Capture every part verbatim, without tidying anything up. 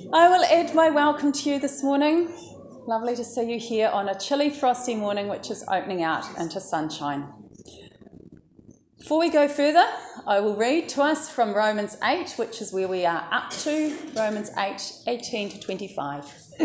I will add my welcome to you this morning. Lovely to see you here on a chilly, frosty morning which is opening out into sunshine. Before we go further, I will read to us from Romans eight, which is where we are up to, Romans eight, eighteen to twenty-five.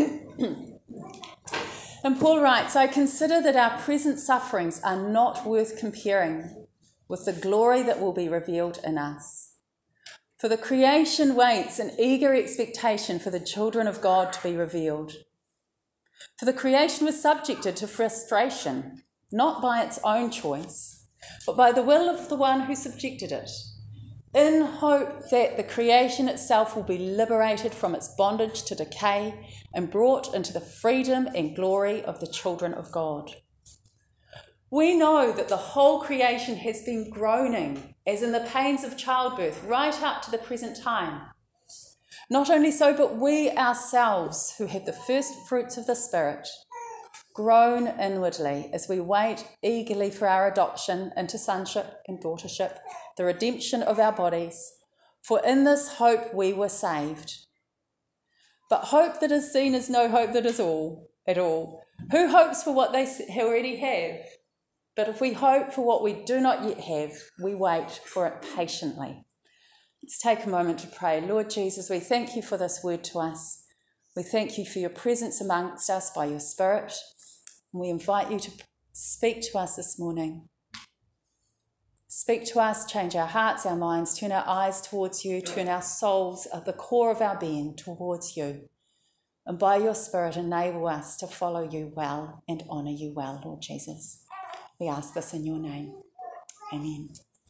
And Paul writes, I consider that our present sufferings are not worth comparing with the glory that will be revealed in us. For the creation waits in eager expectation for the children of God to be revealed. For the creation was subjected to frustration, not by its own choice, but by the will of the one who subjected it, in hope that the creation itself will be liberated from its bondage to decay and brought into the freedom and glory of the children of God. We know that the whole creation has been groaning, as in the pains of childbirth, right up to the present time. Not only so, but we ourselves, who have the first fruits of the Spirit, groan inwardly as we wait eagerly for our adoption into sonship and daughtership, the redemption of our bodies. For in this hope we were saved. But hope that is seen is no hope that is all at all. Who hopes for what they already have? But if we hope for what we do not yet have, we wait for it patiently. Let's take a moment to pray. Lord Jesus, we thank you for this word to us. We thank you for your presence amongst us by your Spirit. And we invite you to speak to us this morning. Speak to us, change our hearts, our minds, turn our eyes towards you, turn our souls at the core of our being towards you. And by your Spirit, enable us to follow you well and honour you well, Lord Jesus. We ask this in your name. Amen.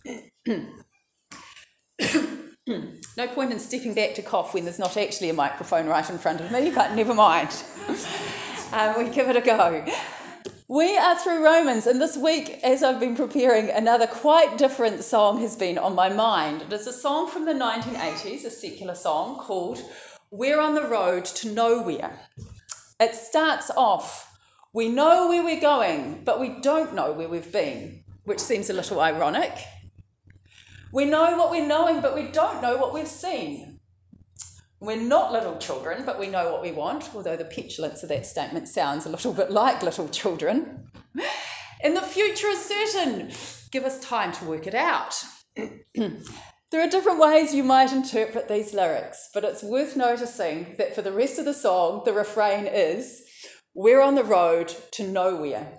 No point in stepping back to cough when there's not actually a microphone right in front of me, but never mind. um, we give it a go. We are through Romans, and this week, as I've been preparing, another quite different song has been on my mind. It is a song from the nineteen eighties, a secular song called We're on the Road to Nowhere. It starts off, we know where we're going, but we don't know where we've been, which seems a little ironic. We know what we're knowing, but we don't know what we've seen. We're not little children, but we know what we want, although the petulance of that statement sounds a little bit like little children. And the future is certain. Give us time to work it out. There are different ways you might interpret these lyrics, but it's worth noticing that for the rest of the song, the refrain is, we're on the road to nowhere.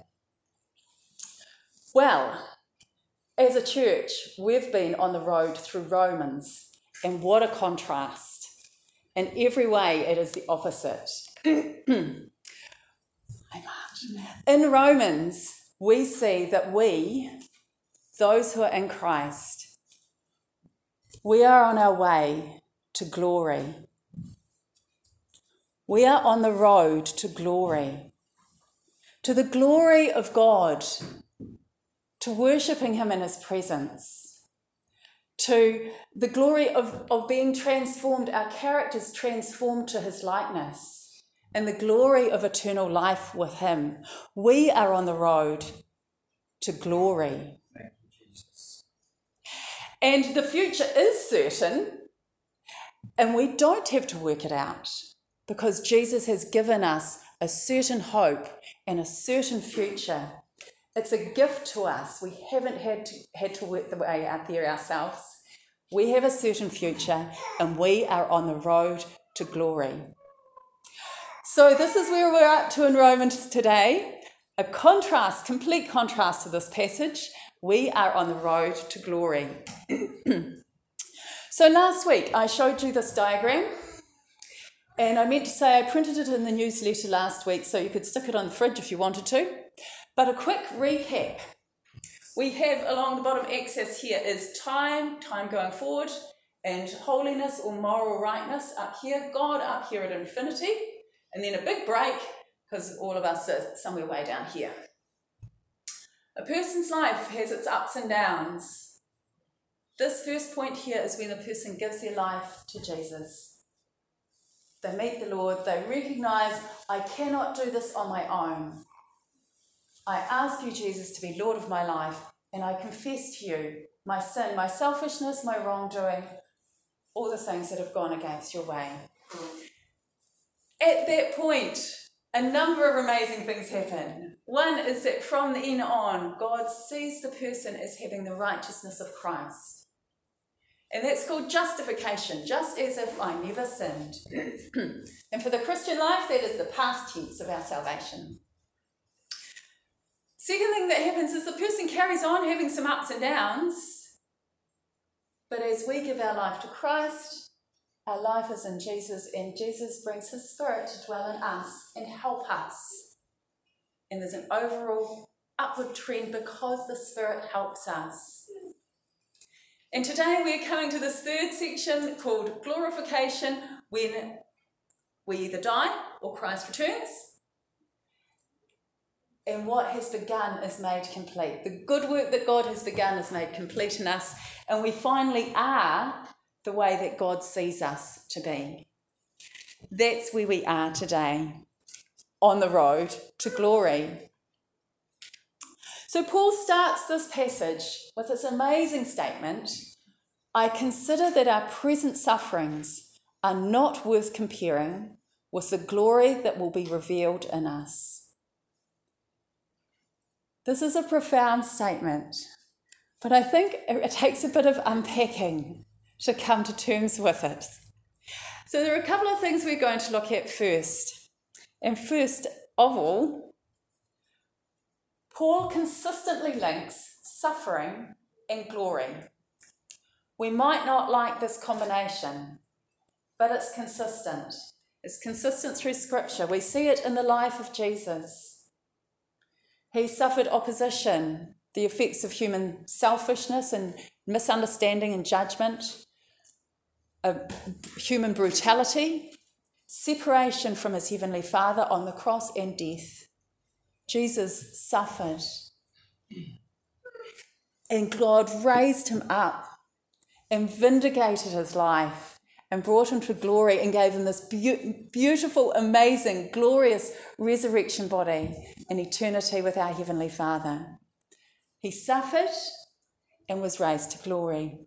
Well, as a church, we've been on the road through Romans, and what a contrast. In every way, it is the opposite. In Romans, we see that we, those who are in Christ, we are on our way to glory. We are on the road to glory, to the glory of God, to worshipping him in his presence, to the glory of, of being transformed, our characters transformed to his likeness, and the glory of eternal life with him. We are on the road to glory. Thank you, Jesus. And the future is certain, and we don't have to work it out, because Jesus has given us a certain hope and a certain future. It's a gift to us. We haven't had to, had to work the way out there ourselves. We have a certain future, and we are on the road to glory. So this is where we're up to in Romans today. A contrast, complete contrast to this passage. We are on the road to glory. So last week I showed you this diagram. And I meant to say I printed it in the newsletter last week so you could stick it on the fridge if you wanted to. But a quick recap. We have along the bottom axis here is time, time going forward, and holiness or moral rightness up here, God up here at infinity, and then a big break because all of us are somewhere way down here. A person's life has its ups and downs. This first point here is when the person gives their life to Jesus. They meet the Lord, they recognise, I cannot do this on my own. I ask you, Jesus, to be Lord of my life, and I confess to you my sin, my selfishness, my wrongdoing, all the things that have gone against your way. At that point, a number of amazing things happen. One is that from then on, God sees the person as having the righteousness of Christ. And that's called justification, just as if I never sinned. And for the Christian life, that is the past tense of our salvation. Second thing that happens is the person carries on having some ups and downs, but as we give our life to Christ, our life is in Jesus, and Jesus brings his Spirit to dwell in us and help us. And there's an overall upward trend because the Spirit helps us. And today we're coming to this third section called glorification, when we either die or Christ returns. And what has begun is made complete. The good work that God has begun is made complete in us, and we finally are the way that God sees us to be. That's where we are today, on the road to glory. So Paul starts this passage with this amazing statement: I consider that our present sufferings are not worth comparing with the glory that will be revealed in us. This is a profound statement, but I think it takes a bit of unpacking to come to terms with it. So there are a couple of things we're going to look at first. And first of all, Paul consistently links suffering and glory. We might not like this combination, but it's consistent. It's consistent through Scripture. We see it in the life of Jesus. He suffered opposition, the effects of human selfishness and misunderstanding and judgment, uh, human brutality, separation from his heavenly Father on the cross, and death. Jesus suffered. And God raised him up and vindicated his life and brought him to glory and gave him this be- beautiful, amazing, glorious resurrection body in eternity with our Heavenly Father. He suffered and was raised to glory.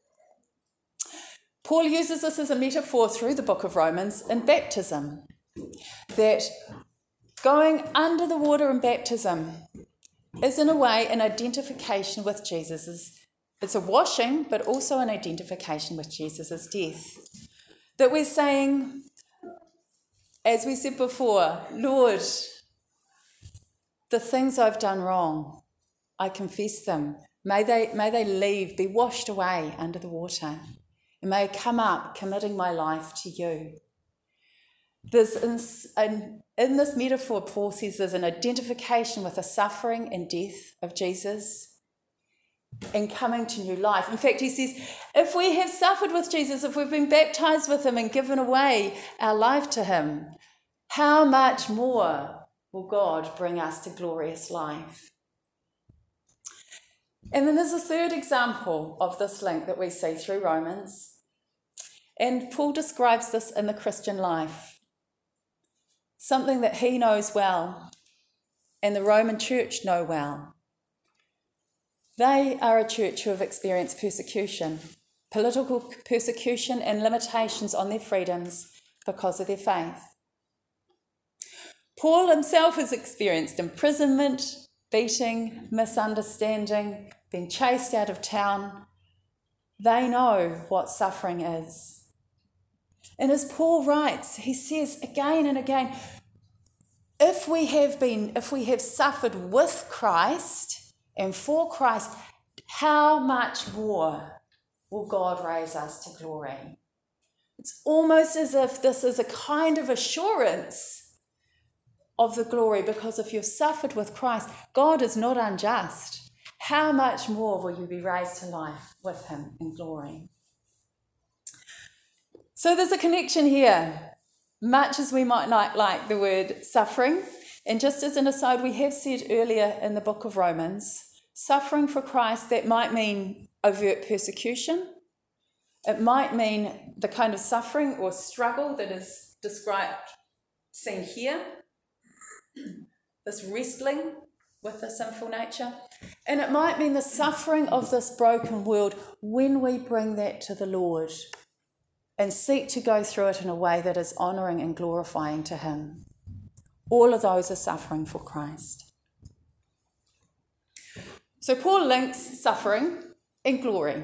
Paul uses this as a metaphor through the book of Romans in baptism, that going under the water in baptism is in a way an identification with Jesus'. It's a washing, but also an identification with Jesus' death. That we're saying, as we said before, Lord, the things I've done wrong, I confess them. May they, may they leave, be washed away under the water. And may I come up committing my life to you. There's in, in this metaphor, Paul says there's an identification with the suffering and death of Jesus and coming to new life. In fact, he says, if we have suffered with Jesus, if we've been baptized with him and given away our life to him, how much more will God bring us to glorious life? And then there's a third example of this link that we see through Romans. And Paul describes this in the Christian life, something that he knows well and the Roman church know well. They are a church who have experienced persecution, political persecution and limitations on their freedoms because of their faith. Paul himself has experienced imprisonment, beating, misunderstanding, being chased out of town. They know what suffering is. And as Paul writes, he says again and again, if we have been, if we have suffered with Christ and for Christ, how much more will God raise us to glory? It's almost as if this is a kind of assurance of the glory, because if you've suffered with Christ, God is not unjust. How much more will you be raised to life with him in glory? So there's a connection here, much as we might not like the word suffering. And just as an aside, we have said earlier in the book of Romans, suffering for Christ, that might mean overt persecution. It might mean the kind of suffering or struggle that is described, seen here, this wrestling with the sinful nature. And it might mean the suffering of this broken world when we bring that to the Lord and seek to go through it in a way that is honouring and glorifying to him. All of those are suffering for Christ. So Paul links suffering and glory.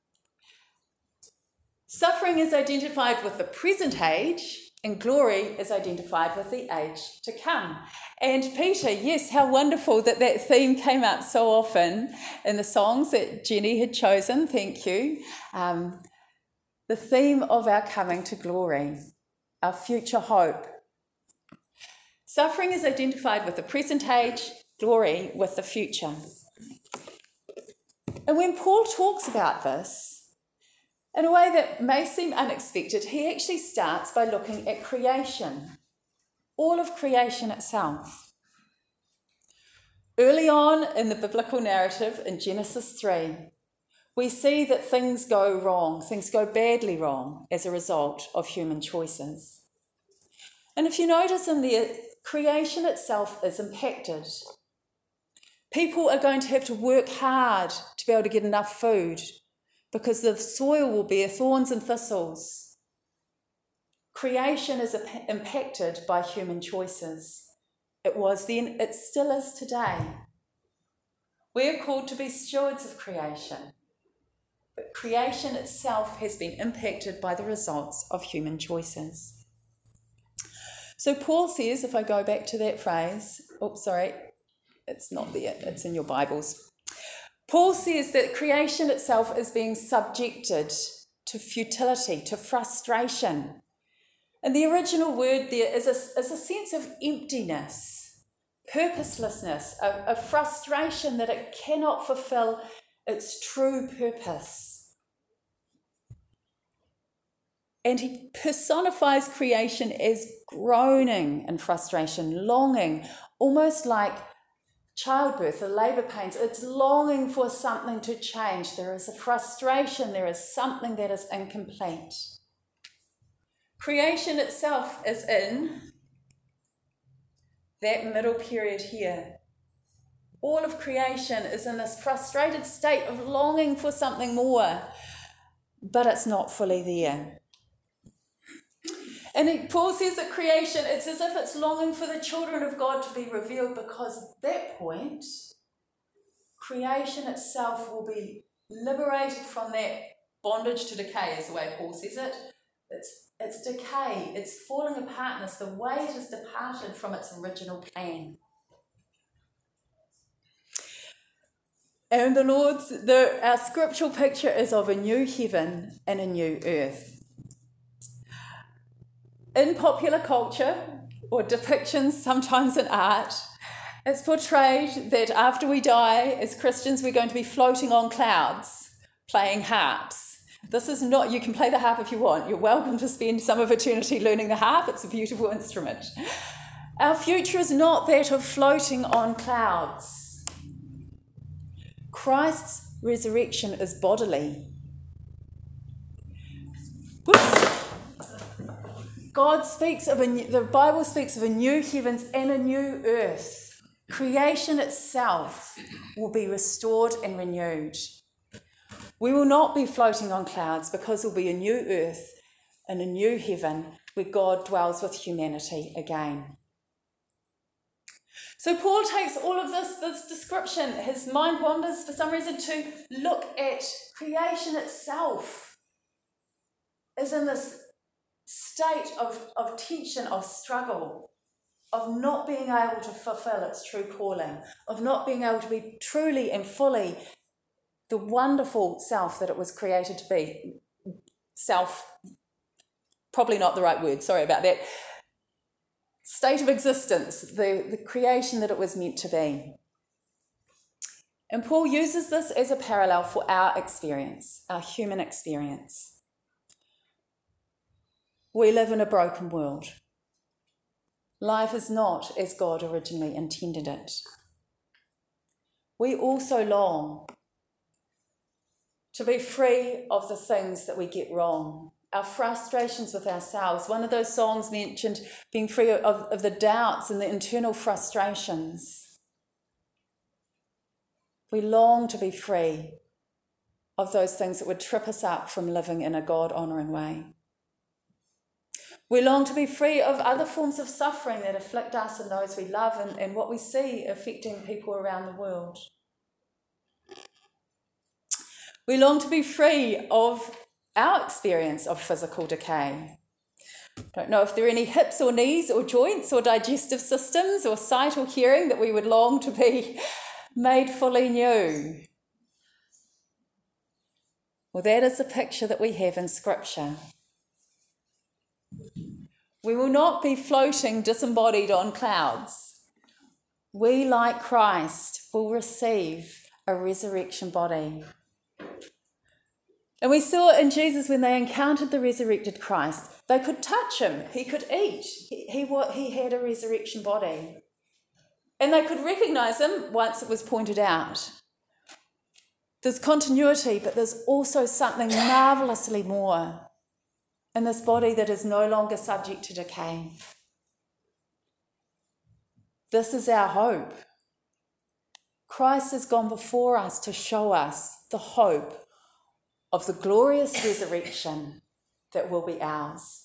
Suffering is identified with the present age, and glory is identified with the age to come. And Peter, yes, how wonderful that that theme came up so often in the songs that Jenny had chosen. Thank you. Um, the theme of our coming to glory, our future hope. Suffering is identified with the present age, glory with the future. And when Paul talks about this, in a way that may seem unexpected, he actually starts by looking at creation, all of creation itself. Early on in the biblical narrative in Genesis three, we see that things go wrong, things go badly wrong as a result of human choices. And if you notice in there, creation itself is impacted. People are going to have to work hard to be able to get enough food, because the soil will bear thorns and thistles. Creation is impacted by human choices. It was then, it still is today. We are called to be stewards of creation, but creation itself has been impacted by the results of human choices. So Paul says, if I go back to that phrase, oops, sorry, it's not there, it's in your Bibles. Paul says that creation itself is being subjected to futility, to frustration. And the original word there is a, is a sense of emptiness, purposelessness, a, a frustration that it cannot fulfill its true purpose. And he personifies creation as groaning in frustration, longing, almost like childbirth, the labour pains. It's longing for something to change. There is a frustration, there is something that is incomplete. Creation itself is in that middle period here. All of creation is in this frustrated state of longing for something more, but it's not fully there. And Paul says that creation, it's as if it's longing for the children of God to be revealed, because at that point, creation itself will be liberated from that bondage to decay, is the way Paul says it. It's, it's decay, it's falling apart, and it's the weight has departed from its original plan. And the Lord's, the, our scriptural picture is of a new heaven and a new earth. In popular culture, or depictions sometimes in art, it's portrayed that after we die, as Christians, we're going to be floating on clouds, playing harps. This is not, you can play the harp if you want. You're welcome to spend some of eternity learning the harp. It's a beautiful instrument. Our future is not that of floating on clouds. Christ's resurrection is bodily. Whoops. God speaks of a new, the Bible speaks of a new heavens and a new earth. Creation itself will be restored and renewed. We will not be floating on clouds, because there will be a new earth and a new heaven where God dwells with humanity again. So Paul takes all of this, this description, his mind wanders for some reason to look at creation itself as in this state of, of tension, of struggle, of not being able to fulfill its true calling, of not being able to be truly and fully the wonderful self that it was created to be. Self, probably not the right word, sorry about that. State of existence, the, the creation that it was meant to be. And Paul uses this as a parallel for our experience, our human experience. We live in a broken world. Life is not as God originally intended it. We also long to be free of the things that we get wrong, our frustrations with ourselves. One of those songs mentioned being free of, of the doubts and the internal frustrations. We long to be free of those things that would trip us up from living in a God-honouring way. We long to be free of other forms of suffering that afflict us and those we love, and, and what we see affecting people around the world. We long to be free of our experience of physical decay. Don't know if there are any hips or knees or joints or digestive systems or sight or hearing that we would long to be made fully new. Well, that is the picture that we have in Scripture. We will not be floating disembodied on clouds. We, like Christ, will receive a resurrection body. And we saw in Jesus, when they encountered the resurrected Christ, they could touch him, he could eat, he, he, he had a resurrection body. And they could recognise him once it was pointed out. There's continuity, but there's also something marvellously more in this body that is no longer subject to decay. This is our hope. Christ has gone before us to show us the hope of the glorious resurrection that will be ours.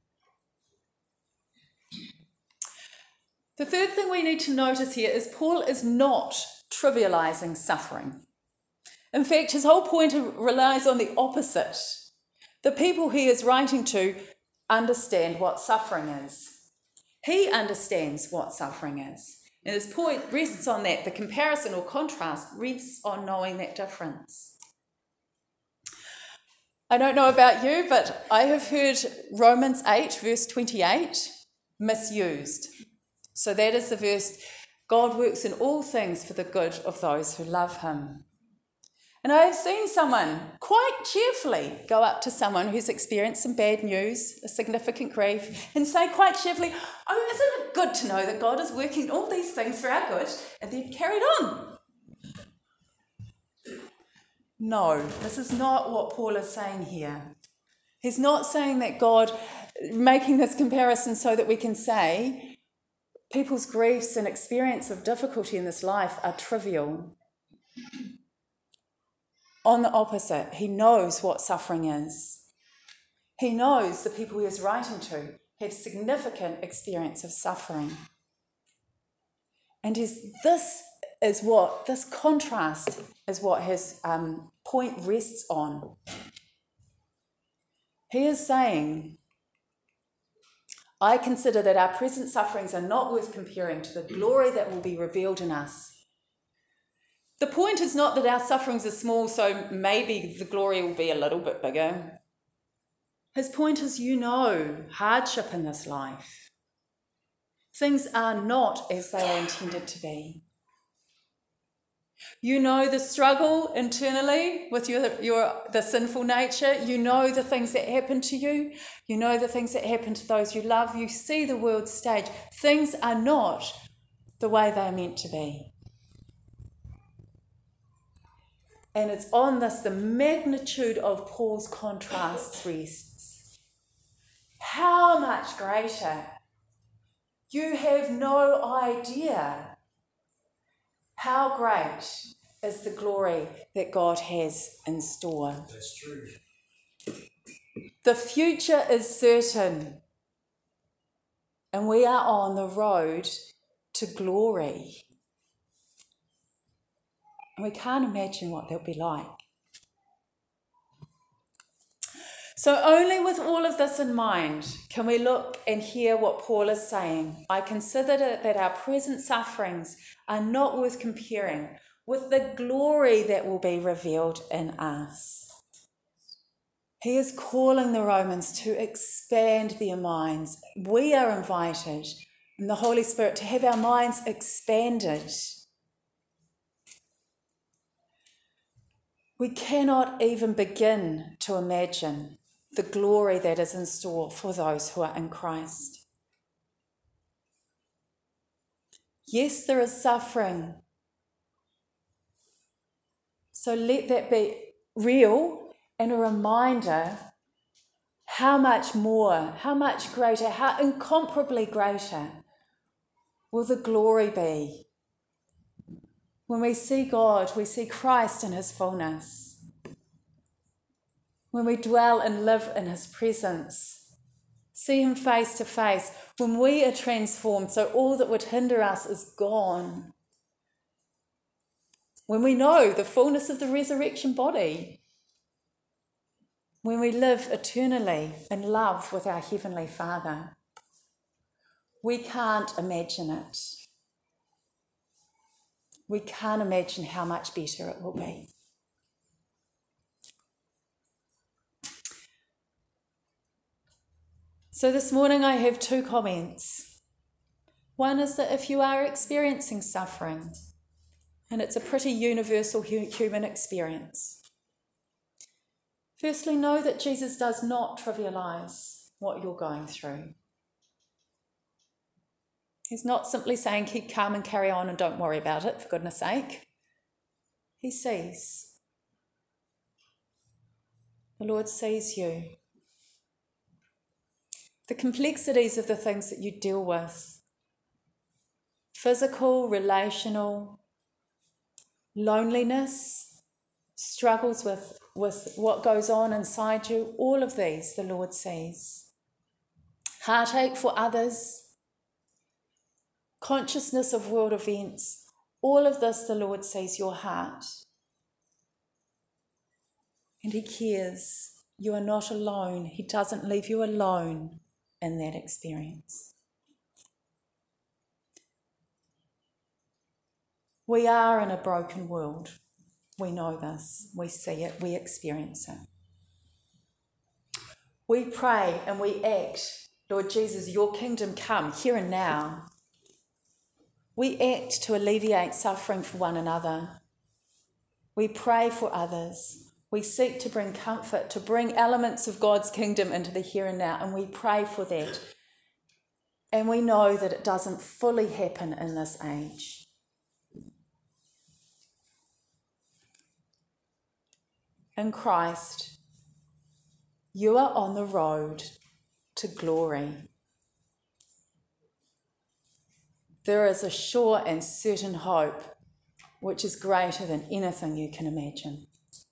The third thing we need to notice here is Paul is not trivializing suffering. In fact, his whole point relies on the opposite. The people he is writing to understand what suffering is. He understands what suffering is. And his point rests on that. The comparison or contrast rests on knowing that difference. I don't know about you, but I have heard Romans eight, verse twenty-eight, misused. So that is the verse, God works in all things for the good of those who love him. And I have seen someone quite cheerfully go up to someone who's experienced some bad news, a significant grief, and say quite cheerfully, oh, isn't it good to know that God is working all these things for our good? And they've carried on. No, this is not what Paul is saying here. He's not saying that God, making this comparison so that we can say people's griefs and experience of difficulty in this life are trivial. On the opposite, he knows what suffering is. He knows the people he is writing to have significant experience of suffering. And is, this is what, this contrast is what his um, point rests on. He is saying, I consider that our present sufferings are not worth comparing to the glory that will be revealed in us. The point is not that our sufferings are small, so maybe the glory will be a little bit bigger. His point is, you know, hardship in this life. Things are not as they are intended to be. You know the struggle internally with your, your the sinful nature. You know the things that happen to you. You know the things that happen to those you love. You see the world stage. Things are not the way they are meant to be. And it's on this the magnitude of Paul's contrasts rests. How much greater. You have no idea how great is the glory that God has in store. That's true. The future is certain, and we are on the road to glory. And we can't imagine what that'll be like. So only with all of this in mind can we look and hear what Paul is saying. I consider that our present sufferings are not worth comparing with the glory that will be revealed in us. He is calling the Romans to expand their minds. We are invited in the Holy Spirit to have our minds expanded. We cannot even begin to imagine the glory that is in store for those who are in Christ. Yes, there is suffering. So let that be real and a reminder how much more, how much greater, how incomparably greater will the glory be. When we see God, we see Christ in his fullness. When we dwell and live in his presence, see him face to face, when we are transformed, so all that would hinder us is gone. When we know the fullness of the resurrection body, when we live eternally in love with our Heavenly Father, we can't imagine it. We can't imagine how much better it will be. So this morning I have two comments. One is that if you are experiencing suffering, and it's a pretty universal human experience, firstly, know that Jesus does not trivialise what you're going through. He's not simply saying keep calm and carry on and don't worry about it, for goodness sake. He sees. The Lord sees you. The complexities of the things that you deal with, physical, relational, loneliness, struggles with, with what goes on inside you, all of these the Lord sees. Heartache for others, consciousness of world events, all of this the Lord sees your heart. And he cares. You are not alone. He doesn't leave you alone in that experience. We are in a broken world. We know this. We see it. We experience it. We pray and we act, Lord Jesus, your kingdom come here and now. We act to alleviate suffering for one another. We pray for others. We seek to bring comfort, to bring elements of God's kingdom into the here and now, and we pray for that. And we know that it doesn't fully happen in this age. In Christ, you are on the road to glory. There is a sure and certain hope which is greater than anything you can imagine.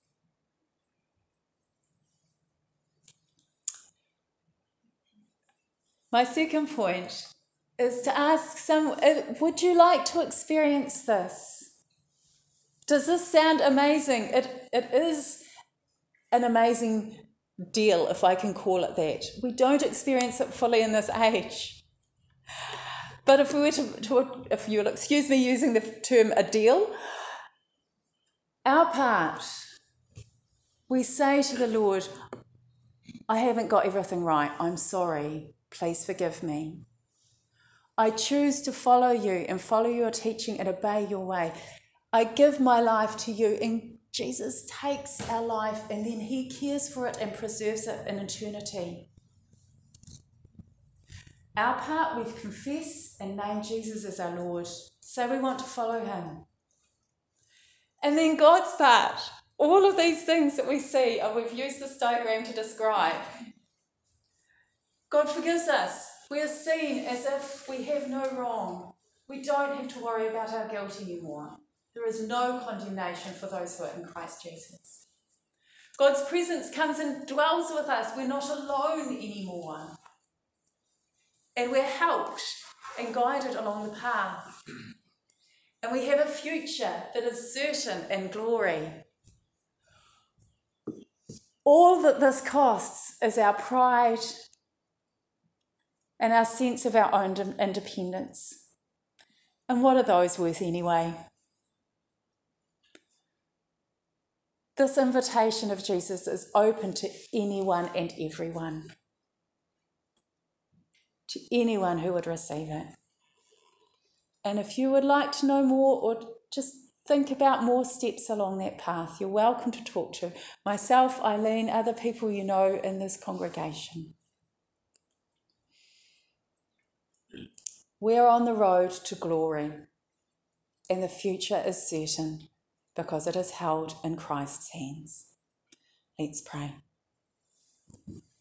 My second point is to ask some, would you like to experience this? Does this sound amazing? It, it is an amazing deal, if I can call it that. We don't experience it fully in this age. But if we were to, to if you'll excuse me using the term a deal, our part, we say to the Lord, I haven't got everything right, I'm sorry. Please forgive me. I choose to follow you and follow your teaching and obey your way. I give my life to you, and Jesus takes our life and then he cares for it and preserves it in eternity. Our part, we've confessed and named Jesus as our Lord, so we want to follow him. And then God's part, all of these things that we see, and we've used this diagram to describe, God forgives us. We are seen as if we have no wrong. We don't have to worry about our guilt anymore. There is no condemnation for those who are in Christ Jesus. God's presence comes and dwells with us. We're not alone anymore. And we're helped and guided along the path. And we have a future that is certain in glory. All that this costs is our pride and our sense of our own independence. And what are those worth anyway? This invitation of Jesus is open to anyone and everyone. To anyone who would receive it. And if you would like to know more or just think about more steps along that path, you're welcome to talk to myself, Eileen, other people you know in this congregation. We're on the road to glory, and the future is certain because it is held in Christ's hands. Let's pray.